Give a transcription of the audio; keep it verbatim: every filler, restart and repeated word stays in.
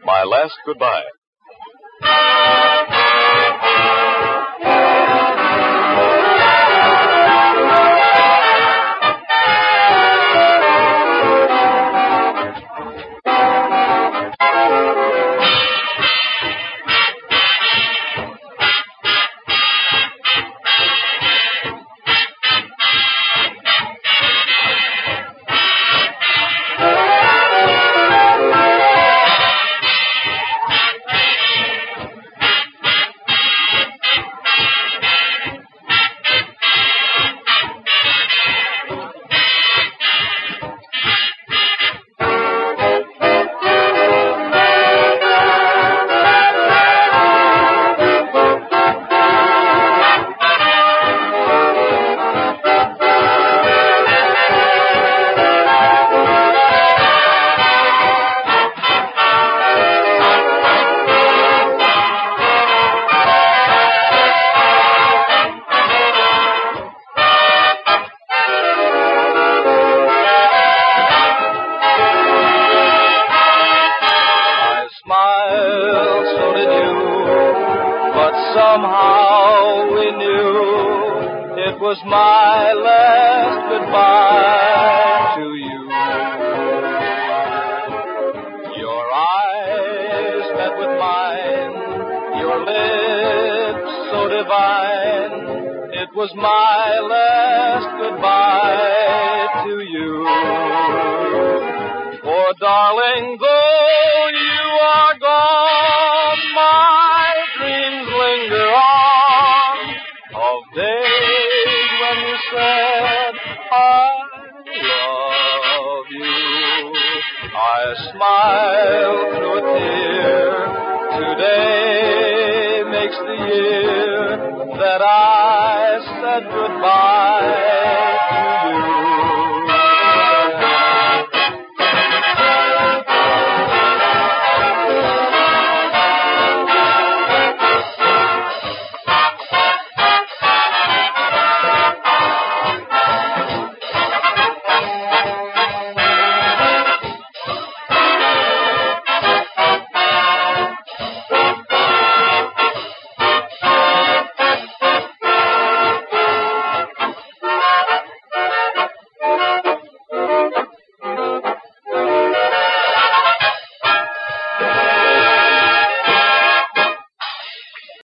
My Last Goodbye. Somehow we knew it was my last goodbye to you. Your eyes met with mine, your lips so divine. It was my last goodbye to you. For darling, though